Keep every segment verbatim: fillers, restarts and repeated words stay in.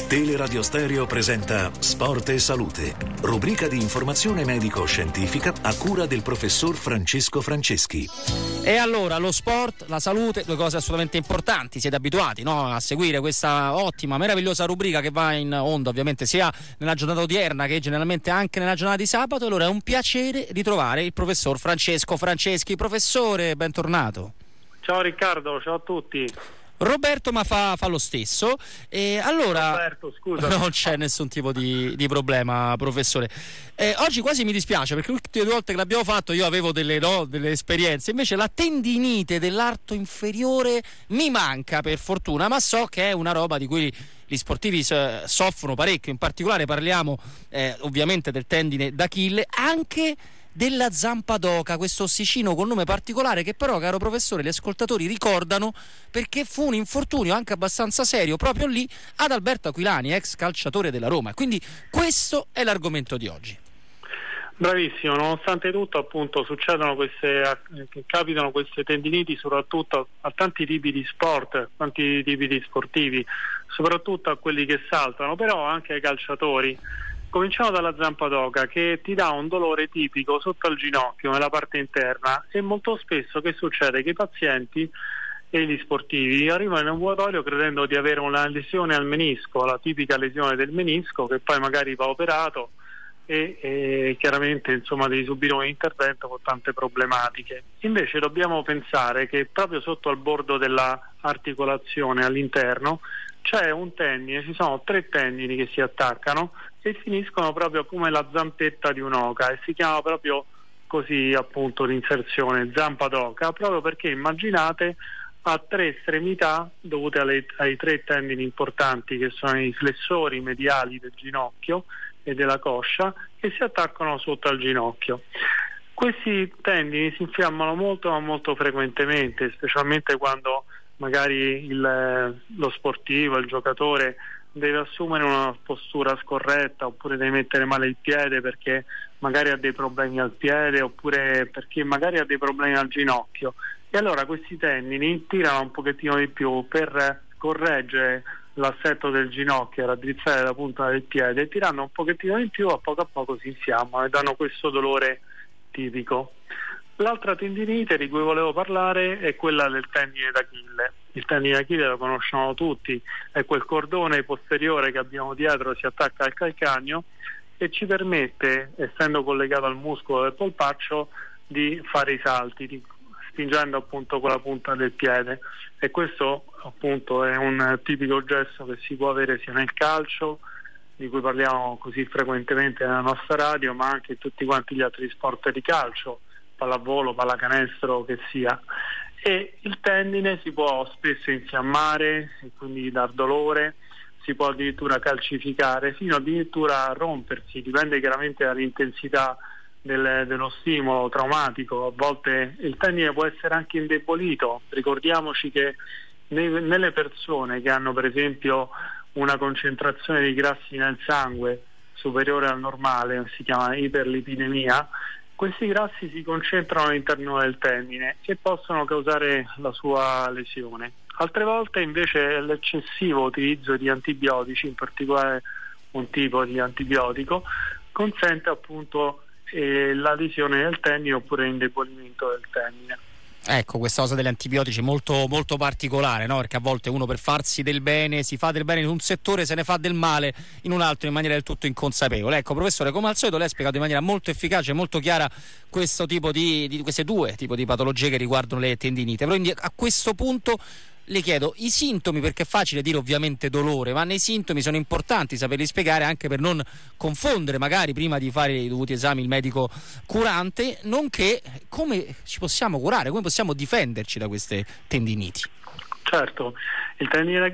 Teleradio Stereo presenta Sport e Salute, rubrica di informazione medico-scientifica a cura del professor Francesco Franceschi. E allora, lo sport, la salute, due cose assolutamente importanti. Siete abituati, no, a seguire questa ottima, meravigliosa rubrica che va in onda ovviamente sia nella giornata odierna che generalmente anche nella giornata di sabato. Allora è un piacere ritrovare il professor Francesco Franceschi. Professore, bentornato. Ciao Riccardo, ciao a tutti. Roberto ma fa, fa lo stesso. E allora Roberto, scusa. Non c'è nessun tipo di, di problema, professore. Eh, oggi quasi mi dispiace perché le ultime due volte che l'abbiamo fatto io avevo delle, no, delle esperienze, invece la tendinite dell'arto inferiore mi manca per fortuna, ma so che è una roba di cui gli sportivi soffrono parecchio. In particolare parliamo eh, ovviamente del tendine d'Achille, anche della zampa d'oca, questo ossicino con nome particolare che però, caro professore, gli ascoltatori ricordano perché fu un infortunio anche abbastanza serio proprio lì ad Alberto Aquilani, ex calciatore della Roma. Quindi questo è l'argomento di oggi. Bravissimo, nonostante tutto appunto succedono queste, capitano queste tendiniti soprattutto a tanti tipi di sport, tanti tipi di sportivi, soprattutto a quelli che saltano, però anche ai calciatori. Cominciamo dalla zampa d'oca, che ti dà un dolore tipico sotto al ginocchio, nella parte interna, e molto spesso che succede? Che i pazienti e gli sportivi arrivano in ambulatorio credendo di avere una lesione al menisco, la tipica lesione del menisco che poi magari va operato e, e chiaramente insomma devi subire un intervento con tante problematiche. Invece dobbiamo pensare che proprio sotto al bordo della articolazione all'interno c'è un tendine, ci sono tre tendini che si attaccano e finiscono proprio come la zampetta di un'oca e si chiama proprio così appunto l'inserzione zampa d'oca, proprio perché immaginate ha tre estremità dovute alle, ai tre tendini importanti che sono i flessori mediali del ginocchio e della coscia che si attaccano sotto al ginocchio. Questi tendini si infiammano molto ma molto frequentemente, specialmente quando magari il, lo sportivo, il giocatore deve assumere una postura scorretta oppure deve mettere male il piede perché magari ha dei problemi al piede oppure perché magari ha dei problemi al ginocchio, e allora questi tendini tirano un pochettino di più per correggere l'assetto del ginocchio e raddrizzare la punta del piede, tirando un pochettino di più, a poco a poco si infiammano e danno questo dolore tipico. L'altra tendinite di cui volevo parlare è quella del tendine d'Achille. Il tendine d'Achille lo conosciamo tutti, è quel cordone posteriore che abbiamo dietro, si attacca al calcagno e ci permette, essendo collegato al muscolo del polpaccio, di fare i salti, di, spingendo appunto con la punta del piede. E questo appunto è un tipico gesto che si può avere sia nel calcio, di cui parliamo così frequentemente nella nostra radio, ma anche in tutti quanti gli altri sport di calcio, pallavolo, pallacanestro che sia. E il tendine si può spesso infiammare e quindi dar dolore, si può addirittura calcificare, fino addirittura a rompersi, dipende chiaramente dall'intensità del, dello stimolo traumatico. A volte il tendine può essere anche indebolito. Ricordiamoci che nei, nelle persone che hanno per esempio una concentrazione di grassi nel sangue superiore al normale, si chiama iperlipidemia, questi grassi si concentrano all'interno del tendine e possono causare la sua lesione. Altre volte invece l'eccessivo utilizzo di antibiotici, in particolare un tipo di antibiotico, consente appunto eh, la lesione del tendine oppure l'indebolimento del tendine. Ecco, questa cosa degli antibiotici è molto, molto particolare, no? Perché a volte uno per farsi del bene si fa del bene in un settore, se ne fa del male in un altro in maniera del tutto inconsapevole. Ecco, professore, come al solito lei ha spiegato in maniera molto efficace e molto chiara questo tipo di, di queste due tipi di patologie che riguardano le tendinite. Quindi a questo punto le chiedo i sintomi, perché è facile dire ovviamente dolore, ma nei sintomi sono importanti saperli spiegare anche per non confondere magari prima di fare i dovuti esami il medico curante, nonché come ci possiamo curare, come possiamo difenderci da queste tendiniti. Certo, il tendine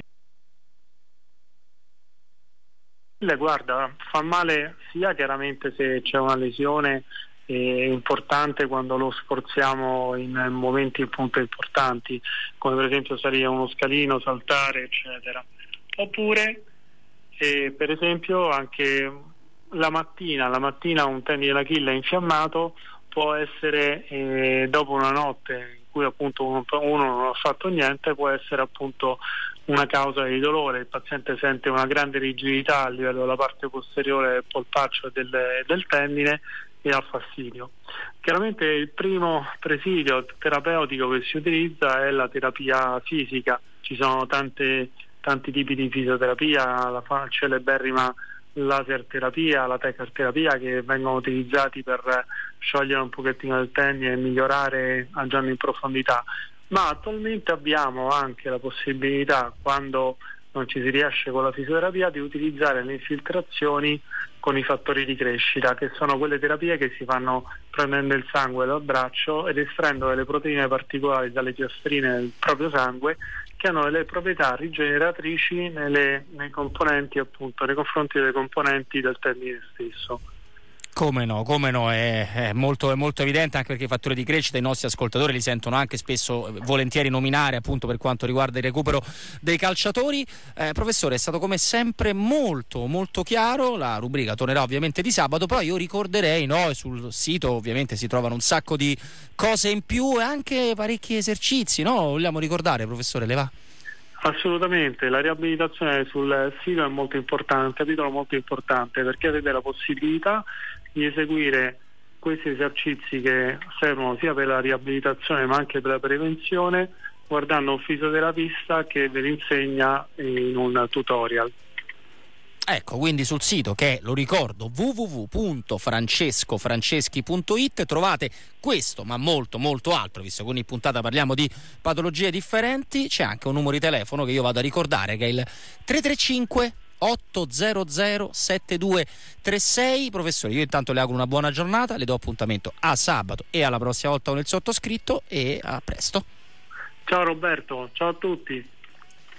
d'Achille, guarda, fa male sia chiaramente se c'è una lesione è importante quando lo sforziamo in momenti appunto importanti, come per esempio salire uno scalino, saltare, eccetera. Oppure eh, per esempio anche la mattina, la mattina un tendine d'Achille infiammato può essere eh, dopo una notte in cui appunto uno, uno non ha fatto niente, può essere appunto una causa di dolore, il paziente sente una grande rigidità a livello della parte posteriore del polpaccio e del, del tendine e ha fastidio. Chiaramente il primo presidio terapeutico che si utilizza è la terapia fisica. Ci sono tante, tanti tipi di fisioterapia, la celeberrima laser terapia, la tecar terapia, che vengono utilizzati per sciogliere un pochettino il tendine e migliorare andando in profondità, ma attualmente abbiamo anche la possibilità, quando non ci si riesce con la fisioterapia, di utilizzare le infiltrazioni con i fattori di crescita, che sono quelle terapie che si fanno prendendo il sangue dal braccio ed estraendo delle proteine particolari dalle piastrine del proprio sangue, che hanno delle proprietà rigeneratrici nelle, nei componenti, appunto, nei confronti delle componenti del tendine stesso. Come no, come no, è, è, molto, è molto evidente, anche perché i fattori di crescita i nostri ascoltatori li sentono anche spesso volentieri nominare, appunto, per quanto riguarda il recupero dei calciatori. Eh, professore, è stato come sempre molto molto chiaro. La rubrica tornerà ovviamente di sabato, però io ricorderei, no, sul sito ovviamente si trovano un sacco di cose in più e anche parecchi esercizi, no? Vogliamo ricordare, professore, le va? Assolutamente, la riabilitazione sul sito è molto importante, un capitolo molto importante, perché avete la possibilità di eseguire questi esercizi che servono sia per la riabilitazione ma anche per la prevenzione, guardando un fisioterapista che ve li insegna in un tutorial. Ecco, quindi sul sito, che è, lo ricordo, w w w punto francesco franceschi punto it, trovate questo ma molto molto altro, visto che ogni puntata parliamo di patologie differenti. C'è anche un numero di telefono che io vado a ricordare, che è il tre tre cinque otto zero zero sette due tre sei. Professore, io intanto le auguro una buona giornata, le do appuntamento a sabato e alla prossima volta con il sottoscritto, e a presto. Ciao Roberto, ciao a tutti.